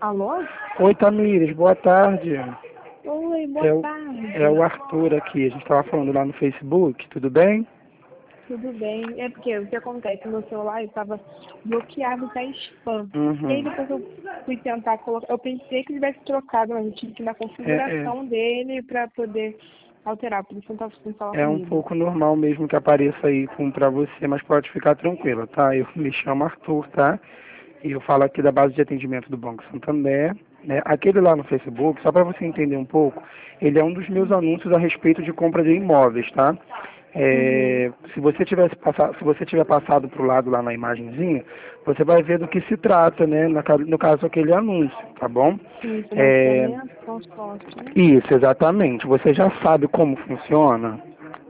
Alô? Oi, Tamires, boa tarde. Oi, boa tarde. É o Arthur aqui, a gente estava falando lá no Facebook, tudo bem? Tudo bem? É porque o que acontece, meu celular estava bloqueado para spam. E aí Uhum. depois eu fui tentar colocar, eu pensei que ele tivesse trocado, mas eu tive que ir na É, configuração dele para poder alterar, por isso eu não estava conseguindo falar é um comigo. pouco normal mesmo que apareça aí para você, mas pode ficar tranquila, tá? Eu me chamo Arthur, tá? E eu falo aqui da base de atendimento do Banco Santander, né? Aquele lá no Facebook, só para você entender um pouco, ele é um dos meus anúncios a respeito de compra de imóveis, tá? Uhum. Se você tiver passado para o lado lá na imagenzinha, você vai ver do que se trata, né? No caso, aquele anúncio, tá bom? Sim, É, financiamento, consórcio, né? isso, exatamente. Você já sabe como funciona?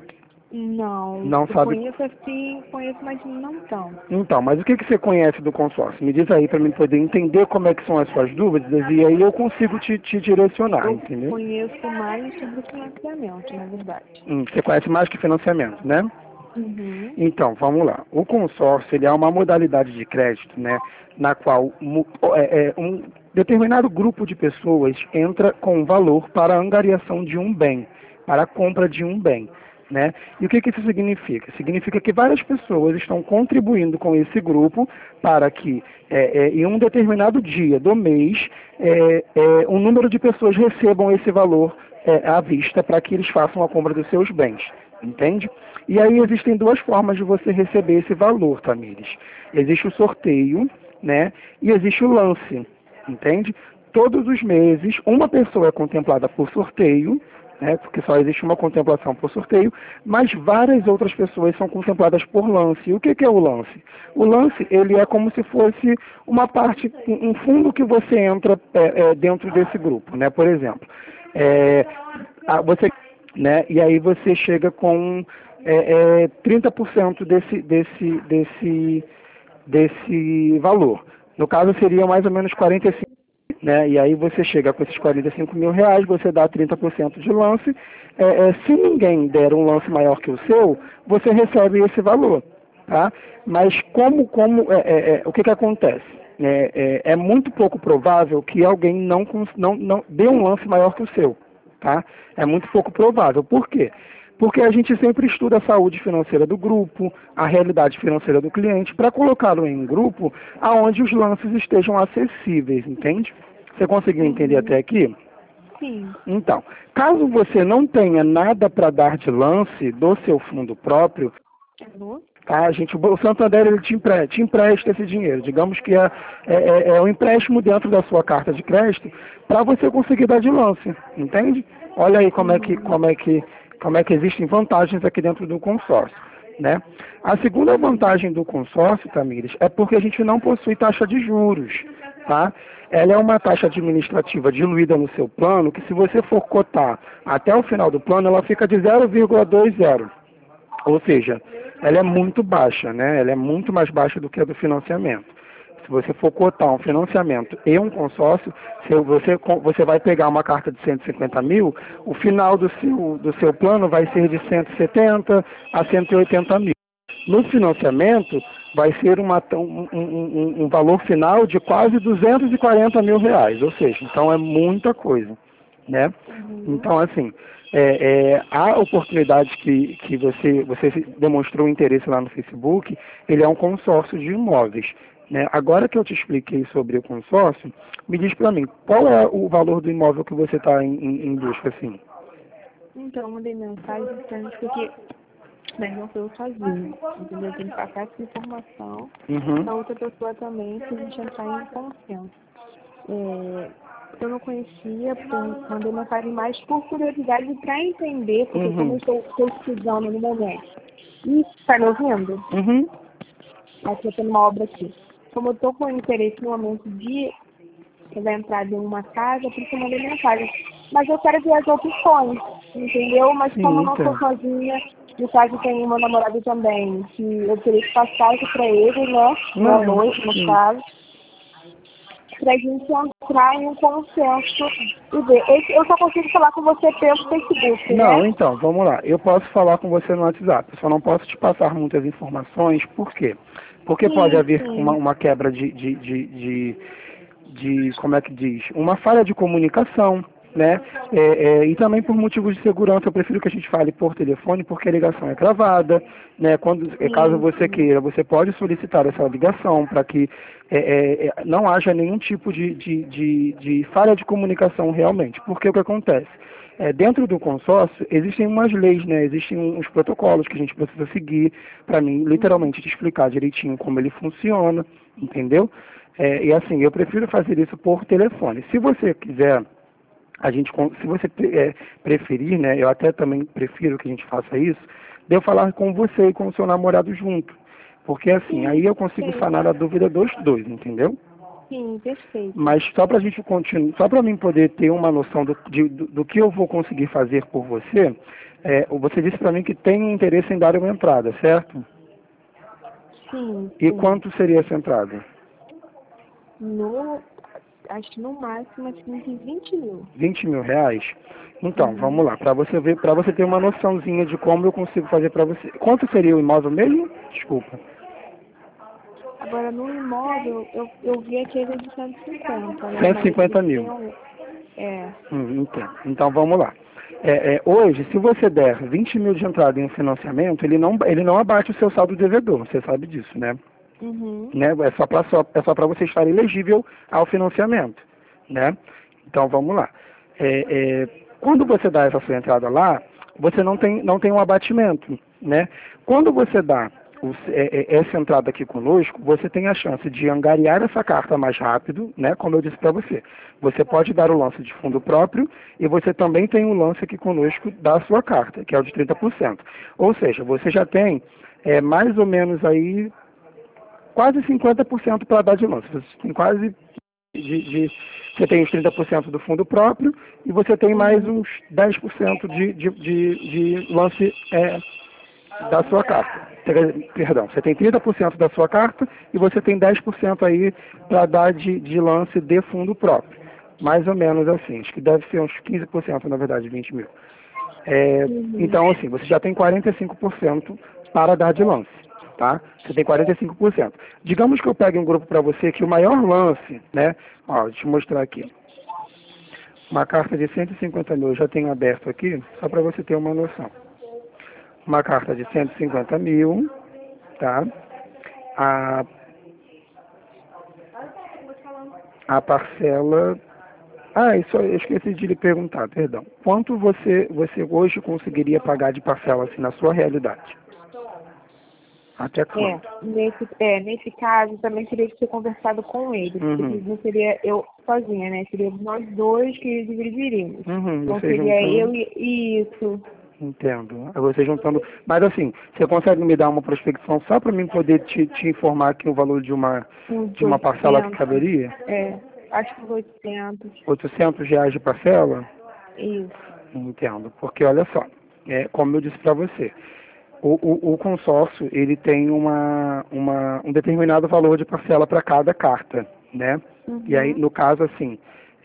Não, Não eu sabe? conheço assim, conheço, mas não tão. Então, mas o que você conhece do consórcio? Me diz aí para mim poder entender como é que são as suas dúvidas e aí eu consigo te direcionar, Eu entendeu? conheço mais sobre o financiamento, na verdade. Você conhece mais que financiamento, né? Uhum. Então, vamos lá. O consórcio, ele é uma modalidade de crédito, né, na qual um determinado grupo de pessoas entra com um valor para a angariação de um bem, para a compra de um bem, né? E o que isso significa? Significa que várias pessoas estão contribuindo com esse grupo para que, em um determinado dia do mês, um número de pessoas recebam esse valor à vista para que eles façam a compra dos seus bens, entende? E aí existem duas formas de você receber esse valor, Tamires. Existe o sorteio, né? E existe o lance, entende? Todos os meses, uma pessoa é contemplada por sorteio, né? Porque só existe uma contemplação por sorteio, mas várias outras pessoas são contempladas por lance. E o que é o lance? O lance, ele é como se fosse uma parte, um fundo que você entra dentro desse grupo, né? Por exemplo, você, né? E aí você chega com 30% desse valor. No caso, seria mais ou menos 45, né? E aí você chega com esses 45 mil reais, você dá 30% de lance. Se ninguém der um lance maior que o seu, você recebe esse valor, tá? Mas o que acontece? É muito pouco provável que alguém não dê um lance maior que o seu, tá? É muito pouco provável. Por quê? Porque a gente sempre estuda a saúde financeira do grupo, a realidade financeira do cliente, para colocá-lo em um grupo aonde os lances estejam acessíveis, entende? Você conseguiu entender Uhum. até aqui? Sim. Então, caso você não tenha nada para dar de lance do seu fundo próprio, Alô? tá? O Santander ele te empresta esse dinheiro. Digamos que é um empréstimo dentro da sua carta de crédito para você conseguir dar de lance, entende? Olha aí Uhum. como é que existem vantagens aqui dentro do consórcio, né? A segunda Uhum. vantagem do consórcio, Tamires, é porque a gente não possui taxa de juros, tá? Ela é uma taxa administrativa diluída no seu plano que, se você for cotar até o final do plano, ela fica de 0,20. Ou seja, ela é muito baixa, né? Ela é muito mais baixa do que a do financiamento. Se você for cotar um financiamento e um consórcio, você vai pegar uma carta de 150 mil, o final do seu plano vai ser de 170 a 180 mil. No financiamento, vai ser um valor final de quase 240 mil reais, ou seja, então é muita coisa, né? Uhum. Então, assim, a oportunidade que você demonstrou interesse lá no Facebook, ele é um consórcio de imóveis, né? Agora que eu te expliquei sobre o consórcio, me diz para mim, qual é o valor do imóvel que você está em busca, assim? Então, eu mandei mensagem justamente porque mas não foi eu sozinho, entendeu? Tem que passar essa informação Uhum, para outra pessoa também, para a gente entrar em consenso. Eu não conhecia, porque eu mandei mensagem mais por curiosidade para entender, porque como eu uhum, estou pesquisando no momento. E está me ouvindo? uhum. Aqui eu tenho uma obra aqui. Como eu estou com interesse no momento de que vai entrar em uma casa, por isso eu mandei mensagem. Mas eu quero ver as opções, entendeu? Mas como eu Sim, não estou então. sozinha, no caso tem meu namorado também, que eu teria que passar isso para ele, né? Minha Não, noite, no sim. caso, para a gente entrar em um consenso e ver. Eu só consigo falar com você pelo Facebook, Não, né? então, vamos lá. Eu posso falar com você no WhatsApp, eu só não posso te passar muitas informações, por quê? Porque pode Sim, haver uma, sim. uma quebra como é que diz, uma falha de comunicação, né? E também por motivos de segurança, eu prefiro que a gente fale por telefone, porque a ligação é gravada, né? Caso você queira, você pode solicitar essa ligação para que não haja nenhum tipo de falha de comunicação realmente. Porque o que acontece? Dentro do consórcio existem umas leis, né? Existem uns protocolos que a gente precisa seguir para mim, literalmente, te explicar direitinho como ele funciona, entendeu? E assim, eu prefiro fazer isso por telefone. Se você quiser, se você preferir, né? Eu até também prefiro que a gente faça isso, de eu falar com você e com o seu namorado junto. Porque assim, aí eu consigo sanar a dúvida dos dois, entendeu? Sim, perfeito. Mas só para a gente continuar, só para mim poder ter uma noção do que eu vou conseguir fazer por você, você disse para mim que tem interesse em dar uma entrada, certo? Sim. E quanto seria essa entrada? Acho que no máximo assim, de 20 mil. 20 mil reais? Então, vamos lá, para você ver, para você ter uma noçãozinha de como eu consigo fazer para você. Quanto seria o imóvel mesmo? Desculpa. Agora, no imóvel, eu vi aquele de 150, né? 150 mil. Então, vamos lá. Hoje, se você der 20 mil de entrada em um financiamento, ele não abate o seu saldo devedor, você sabe disso, né? Né? É só para você estar elegível ao financiamento, né? Então, vamos lá. Quando você dá essa sua entrada lá, você não tem um abatimento, né? Quando você dá essa entrada aqui conosco, você tem a chance de angariar essa carta mais rápido, né? Como eu disse para você. Você pode dar o lance de fundo próprio e você também tem o lance aqui conosco da sua carta, que é o de 30%. Ou seja, você já tem mais ou menos aí quase 50% para dar de lance. Você tem quase você tem os 30% do fundo próprio e você tem mais uns 10% de lance da sua carta. Perdão, você tem 30% da sua carta e você tem 10% aí para dar de lance de fundo próprio. Mais ou menos assim, acho que deve ser uns 15%, na verdade, 20 mil. Então, assim, você já tem 45% para dar de lance, tá? Você tem 45%. Digamos que eu pegue um grupo para você que o maior lance, né? Ó, deixa eu mostrar aqui. Uma carta de 150 mil eu já tenho aberto aqui, só para você ter uma noção. Uma carta de 150 mil, tá? A parcela... isso eu esqueci de lhe perguntar, perdão. Quanto você hoje conseguiria pagar de parcela assim, na sua realidade? Até quanto? Nesse caso, também teria que ser conversado com ele. Porque não seria eu sozinha, né? Seria nós dois que dividiríamos. Não seria eu e isso. Entendo. Você juntando... Mas assim, você consegue me dar uma prospecção só para mim poder te informar aqui o valor de uma parcela que caberia? Acho que 800. 800 reais de parcela? Isso. Entendo. Porque olha só, como eu disse para você, o consórcio ele tem um determinado valor de parcela para cada carta, né? E aí, no caso, assim,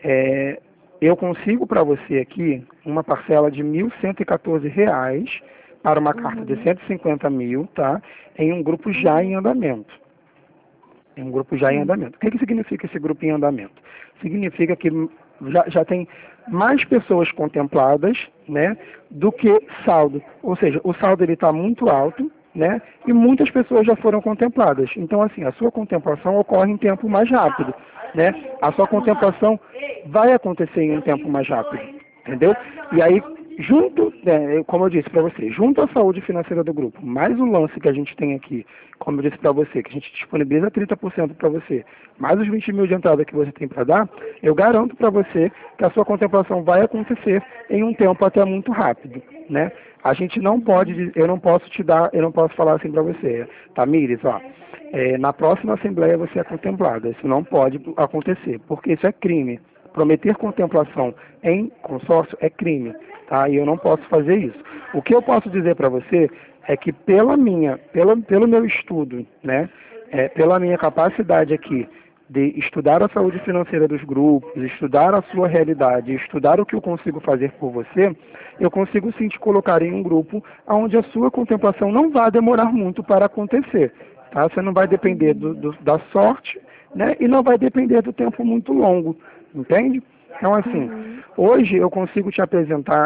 eu consigo para você aqui uma parcela de R$ 1.114 para uma carta de 150 mil, tá? Em um grupo já em andamento. Em um grupo já em andamento. O que significa esse grupo em andamento? Significa que já tem mais pessoas contempladas, né, do que saldo. Ou seja, o saldo ele está muito alto, né, e muitas pessoas já foram contempladas. Então, assim, a sua contemplação ocorre em tempo mais rápido, né? A sua contemplação vai acontecer em um tempo mais rápido, entendeu? E aí, como eu disse para você, junto à saúde financeira do grupo, mais o lance que a gente tem aqui, como eu disse para você, que a gente disponibiliza 30% para você, mais os 20 mil de entrada que você tem para dar, eu garanto para você que a sua contemplação vai acontecer em um tempo até muito rápido, né? A gente não pode, eu não posso falar assim para você, Tamires, ó, na próxima assembleia você é contemplada. Isso não pode acontecer, porque isso é crime. Prometer contemplação em consórcio é crime, tá? E eu não posso fazer isso. O que eu posso dizer para você é que pelo meu estudo, né, pela minha capacidade aqui de estudar a saúde financeira dos grupos, estudar a sua realidade, estudar o que eu consigo fazer por você, eu consigo sim te colocar em um grupo onde a sua contemplação não vai demorar muito para acontecer, tá? Você não vai depender da sorte, né? E não vai depender do tempo muito longo, entende? Então, assim, hoje eu consigo te apresentar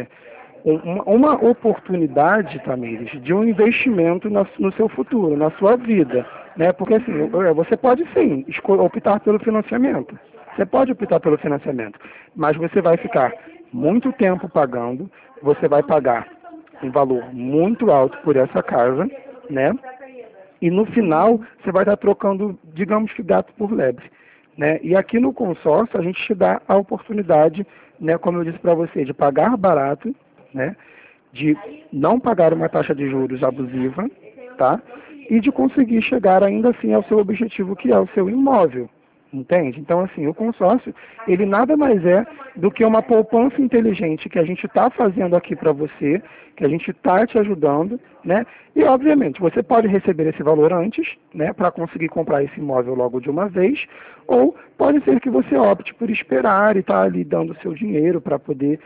uma oportunidade, Tamires, de um investimento no seu futuro, na sua vida, né? Porque, assim, você pode, sim, optar pelo financiamento. Você pode optar pelo financiamento, mas você vai ficar muito tempo pagando, você vai pagar um valor muito alto por essa casa, né? E no final, você vai estar trocando, digamos que gato por lebre, né? E aqui no consórcio, a gente te dá a oportunidade, né, como eu disse para você, de pagar barato, né? De não pagar uma taxa de juros abusiva, tá? E de conseguir chegar ainda assim ao seu objetivo, que é o seu imóvel. Entende? Então, assim, o consórcio, ele nada mais é do que uma poupança inteligente que a gente está fazendo aqui para você, que a gente está te ajudando, né? E, obviamente, você pode receber esse valor antes, né, para conseguir comprar esse imóvel logo de uma vez, ou pode ser que você opte por esperar e estar ali dando seu dinheiro para poder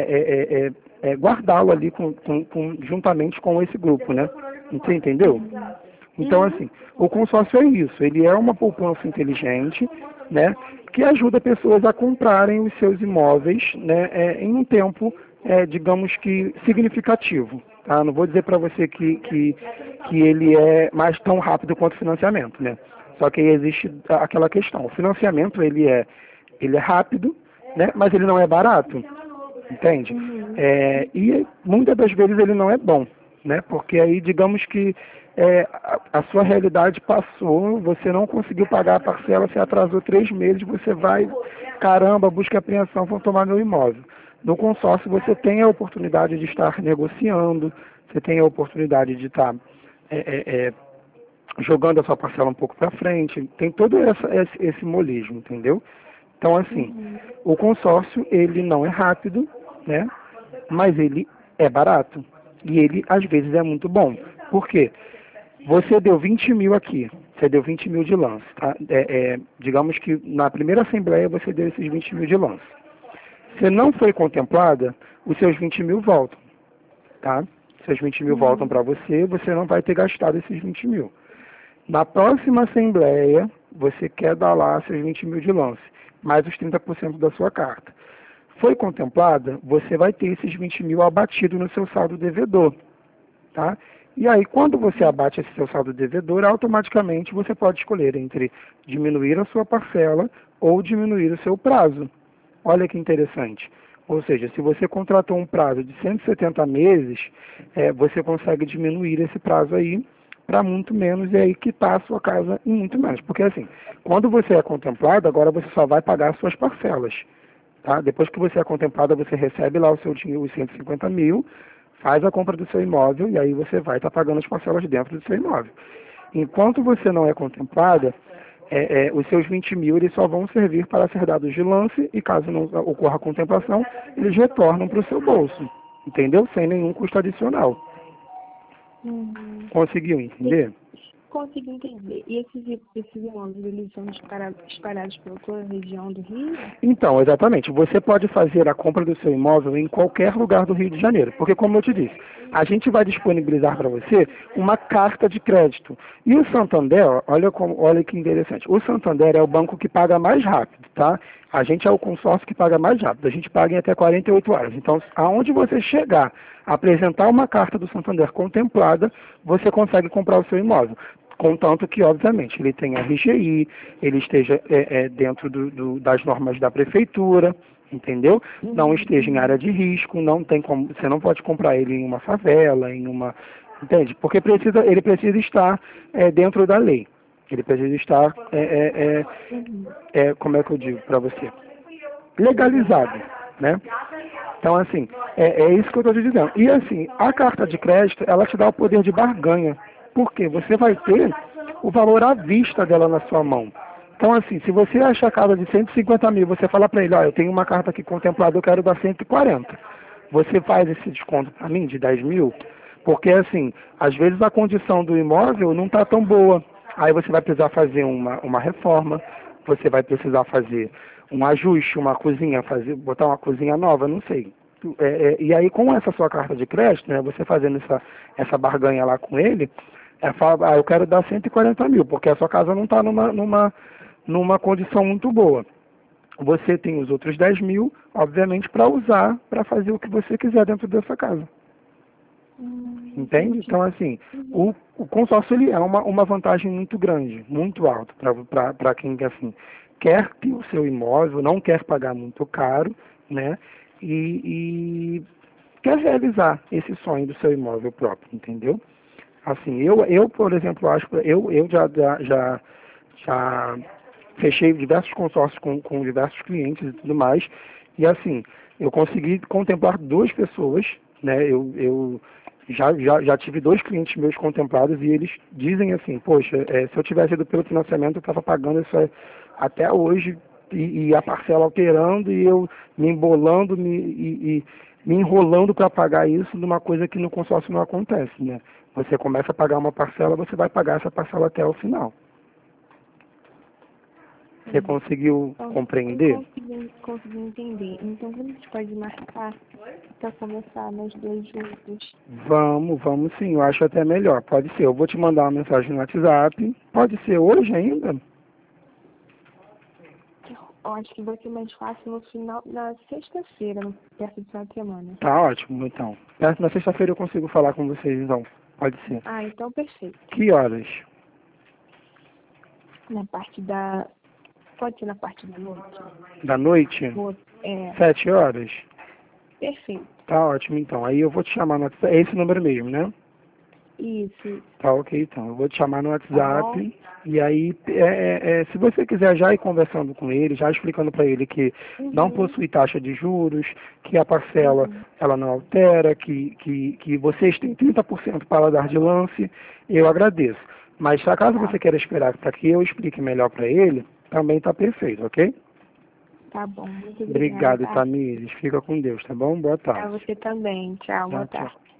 guardá-lo ali juntamente com esse grupo, né? Você entendeu? Então, assim, o consórcio é isso, ele é uma poupança inteligente, né, que ajuda pessoas a comprarem os seus imóveis, né, em um tempo, digamos que, significativo. Tá? Não vou dizer para você que ele é mais tão rápido quanto o financiamento, né? Só que aí existe aquela questão, o financiamento ele é rápido, né, mas ele não é barato, entende? E muitas das vezes ele não é bom, né? Porque aí, digamos que a sua realidade passou, você não conseguiu pagar a parcela, você atrasou 3 meses, você vai, caramba, busca apreensão, vão tomar meu imóvel. No consórcio você tem a oportunidade de estar negociando, você tem a oportunidade de estar jogando a sua parcela um pouco para frente, tem todo esse molismo, entendeu? Então, assim, o consórcio, ele não é rápido, né? Mas ele é barato. E ele, às vezes, é muito bom. Por quê? Você deu 20 mil aqui, você deu 20 mil de lance, tá? Digamos que na primeira assembleia você deu esses 20 mil de lance. Se não foi contemplada, os seus 20 mil voltam, tá? Seus 20 mil voltam para você, você não vai ter gastado esses 20 mil. Na próxima assembleia, você quer dar lá seus 20 mil de lance, mais os 30% da sua carta. Foi contemplada, você vai ter esses 20 mil abatido no seu saldo devedor, tá? E aí, quando você abate esse seu saldo devedor, automaticamente você pode escolher entre diminuir a sua parcela ou diminuir o seu prazo. Olha que interessante. Ou seja, se você contratou um prazo de 170 meses, você consegue diminuir esse prazo aí para muito menos e aí quitar a sua casa em muito menos. Porque assim, quando você é contemplado, agora você só vai pagar as suas parcelas. Tá? Depois que você é contemplada, você recebe lá o seu dinheiro, os 150 mil, faz a compra do seu imóvel e aí você vai estar pagando as parcelas dentro do seu imóvel. Enquanto você não é contemplada, os seus 20 mil eles só vão servir para ser dados de lance e caso não ocorra a contemplação, eles retornam para o seu bolso, entendeu? Sem nenhum custo adicional. Conseguiu entender? Consegui entender. E esses imóveis, eles são espalhados pela toda a região do Rio? Então, exatamente. Você pode fazer a compra do seu imóvel em qualquer lugar do Rio de Janeiro. Porque, como eu te disse, a gente vai disponibilizar para você uma carta de crédito. E o Santander, olha que interessante. O Santander é o banco que paga mais rápido, tá? A gente é o consórcio que paga mais rápido. A gente paga em até 48 horas. Então, aonde você chegar, apresentar uma carta do Santander contemplada, você consegue comprar o seu imóvel. Contanto que, obviamente, ele tenha RGI, ele esteja dentro das normas da prefeitura, entendeu? Não esteja em área de risco, não tem como, você não pode comprar ele em uma favela, entende? Porque ele precisa estar dentro da lei. Ele precisa estar, como é que eu digo para você? Legalizado, né? Então, assim, é isso que eu estou te dizendo. E, assim, a carta de crédito, ela te dá o poder de barganha. Porque você vai ter o valor à vista dela na sua mão. Então, assim, se você achar a casa de 150 mil, você fala para ele, eu tenho uma carta aqui contemplada, eu quero dar 140. Você faz esse desconto para mim de 10 mil? Porque, assim, às vezes a condição do imóvel não está tão boa. Aí você vai precisar fazer uma reforma, você vai precisar fazer um ajuste, uma cozinha, botar uma cozinha nova, não sei. E aí, com essa sua carta de crédito, né, você fazendo essa barganha lá com ele, fala, eu quero dar 140 mil, porque a sua casa não está numa condição muito boa. Você tem os outros 10 mil, obviamente, para usar, para fazer o que você quiser dentro dessa casa. Entende? Então, assim, o consórcio ele é uma vantagem muito grande, muito alta para quem assim, quer ter o seu imóvel, não quer pagar muito caro, né? E quer realizar esse sonho do seu imóvel próprio, entendeu? Assim, eu por exemplo, acho que eu já fechei diversos consórcios com diversos clientes e tudo mais, e assim, eu consegui contemplar duas pessoas, né? Eu já tive dois clientes meus contemplados e eles dizem assim, poxa, se eu tivesse ido pelo financiamento, eu estava pagando isso até hoje e a parcela alterando e eu me embolando e me enrolando para pagar isso numa coisa que no consórcio não acontece, né? Você começa a pagar uma parcela, você vai pagar essa parcela até o final. Você conseguiu compreender? Eu consegui entender. Então, como a gente pode marcar para começar nós dois juntos? Vamos sim, eu acho até melhor. Pode ser, eu vou te mandar uma mensagem no WhatsApp. Pode ser hoje ainda? Eu acho que vai ser mais fácil no final da sexta-feira, perto do final de semana. Tá ótimo, então. Na sexta-feira eu consigo falar com vocês, então. Pode ser. Ah, então perfeito. Que horas? Na parte da... Pode ser na parte da noite? Da noite? 7 horas? Perfeito. Tá ótimo, então. Aí eu vou te chamar no WhatsApp. É esse número mesmo, né? Isso. Tá ok, então. Eu vou te chamar no WhatsApp. E aí, se você quiser já ir conversando com ele, já explicando para ele que não possui taxa de juros, que a parcela ela não altera, que vocês têm 30% para dar de lance, eu agradeço. Mas se acaso você queira esperar para que eu explique melhor para ele, também está perfeito, ok? Tá bom, muito Obrigado, obrigada. Tamires. Fica com Deus, tá bom? Boa tarde. Pra você também. Tchau, boa tarde.